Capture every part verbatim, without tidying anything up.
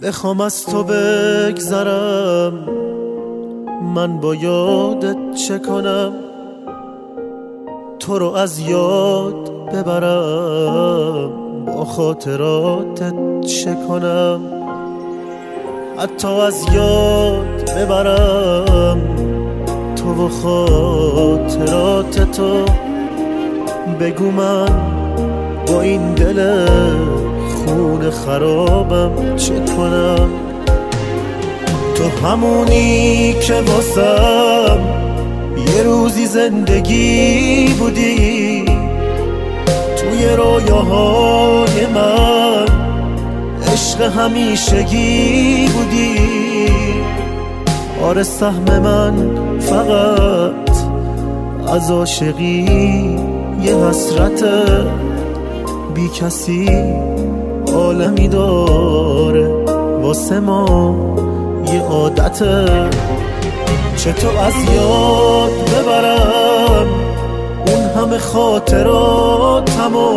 بخوام از تو بگذرم، من با یادت چه کنم؟ تو رو از یاد ببرم، با خاطراتت چه کنم؟ حتی از یاد ببرم تو و خاطرات تو، بگو من با این دل خون خرابم چه کنم؟ تو همونی که واسم یه روزی زندگی بودی، توی رویاهای من عشق همیشگی بودی. آره سهم من فقط از عاشقی یه حسرت، بی کسی عالمی داره واسه ما یه عادته. چطور از یاد ببرم اون همه خاطراتمو؟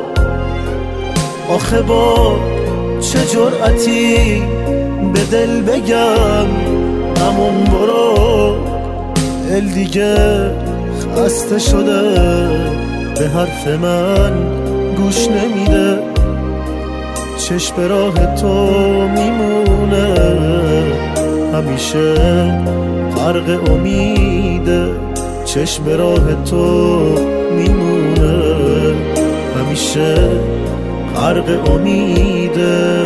آخه با چه جرأتی به دل بگم همون برو؟ دل دیگه خسته شده، به حرف من گوش نمیده. چشم به راه تو میمونه، همیشه غرق امیده. چشم به راه تو میمونه، همیشه غرق امیده.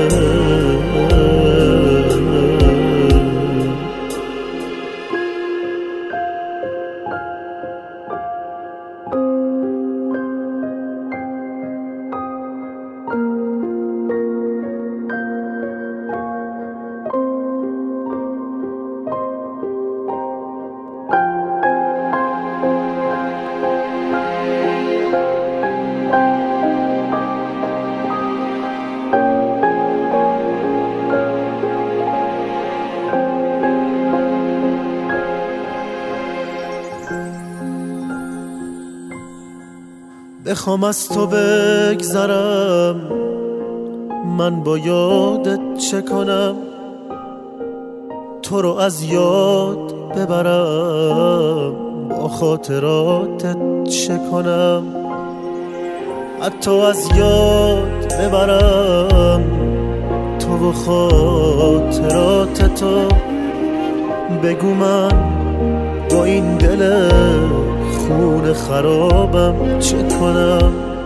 بخوام از تو بگذرم، من با یادت چه کنم؟ تو رو از یاد ببرم، با خاطراتت چه کنم؟ حتی از یاد ببرم تو و خاطرات تو، بگو من با این دل خون خرابم چه کنم؟